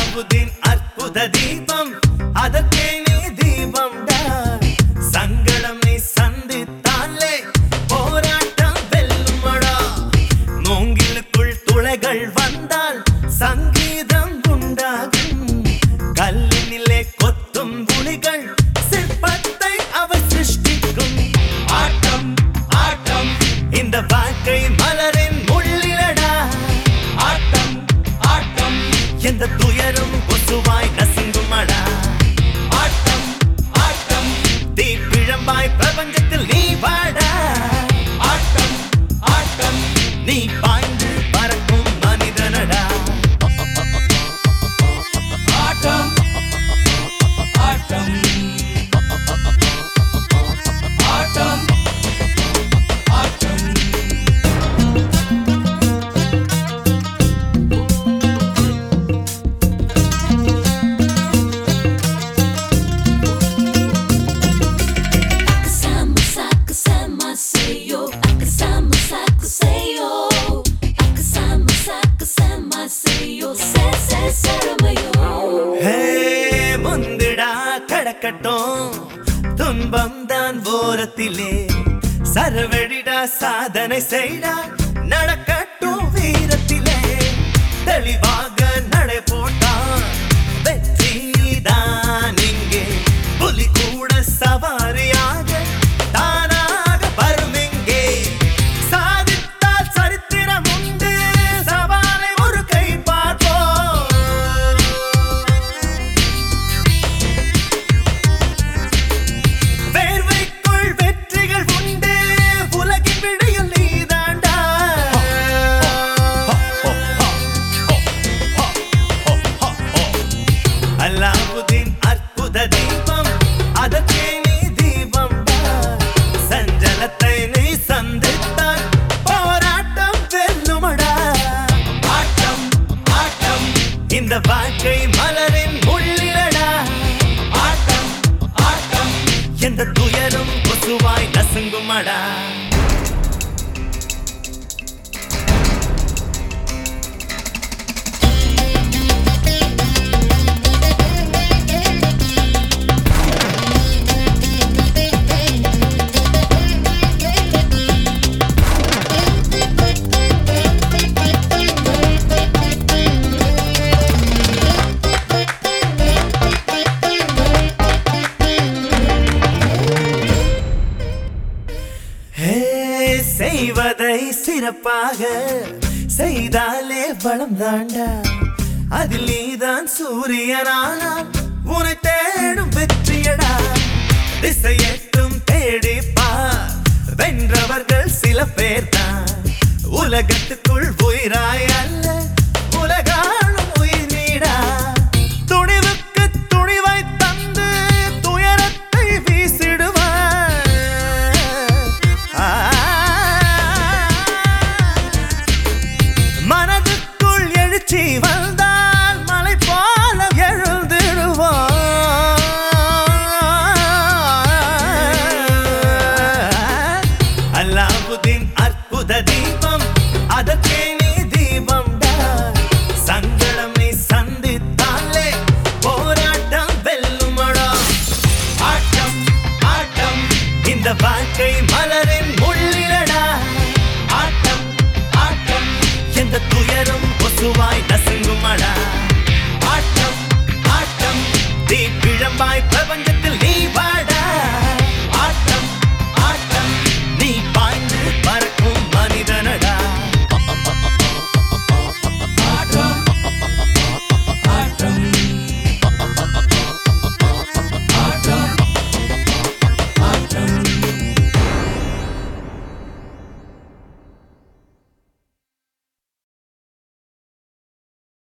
அலாவுதீன் அற்புத தீபம் அதற்கே நீ தீபம் சங்கடம் நீ சந்தித்தாலே போராட்டம் வெல்லுமடா மூங்கிலுக்குள் துளைகள் வந்தால் சங்கீதம் உண்டாகும் கல்லினிலே கொத்தும் புலிகள் சிற்பத்தை அவர் சிருஷ்டிக்கும் ஆட்டம் ஆட்டம் இந்த வாழ்க்கை மலரின் முள்ளிலடா ஆட்டம் ஆட்டம் எந்த துயரும் கொசுவாய் நசுங்குமடா ஆட்டம் ஆட்டம் தீப்பிழம்பாய் பிரபஞ்சத்தில் நீ வாடா ஆட்டம் ஆட்டம் நீ பாய்ந்து பறக்கும் மனிதனடா ஆட்டம் ஆட்டம் ஆட்டம் ஆட்டம் கடக்கட்டும் துன்பம் தான் ஓரத்திலே சரவெடிடா சாதனை செய்டா நடக்கட்டும் வீரத்திலே தெளிவாக நடை போட்டான் வெற்றிதான் இங்கே புலி கூட சவாரியாக தானாக வரும் இங்கே சாதித்தால் சரித்திரம் உண்டு சவாலை ஒரு கை பார்ப்போம் வேர்வைக்குள் வெற்றிகள் உண்டு உலகின் விடையில் நீதாண்டா அலாவுதீன் அற்புத தீபம் அதற்கே நீ தீபம் சஞ்சலத்தை நீ சந்தித்தால் போராட்டம் வெல்லுமடா ஆட்டம் ஆட்டம் இந்த வாழ்க்கை மலரின் முள்ளிலடா ஆட்டம் ஆட்டம் எந்த துயரும் கொசுவாய் நசுங்குமடா செய்வதை சிறப்பாக செய்தாலே வளம் தாண்டா அதில் நீதான் சூரியனானால் உன்னை தேடும் வெற்றியடா திசையெட்டும் தேடிப்பார் வென்றவர்கள் சில பேர் தான் உலகத்துக்குள் உயிராய் அல்ல உலகாலும் உயிர் நீடா துணிவுக்கு துணிவை தந்து துயரத்தை வீசிடுவார் மனதுக்குள் எழுச்சி வந்தால் மலை போல எழுந்திடுவோம் அலாவுதீன் அற்புத தீபம் அதற்கே நீ தீபம் சங்கடம் நீ சந்தித்தாலே போராட்டம் வெல்லுமடா ஆட்டம் ஆட்டம் இந்த வாழ்க்கை மலரின் முள்ளிலடா ஆட்டம் ஆட்டம் எந்த துயரும் கொசுவாய் நசுங்குமடா ஆட்டம் ஆட்டம் தீப்பிழம்பாய் பிரபஞ்சத்தில் நீ வாடா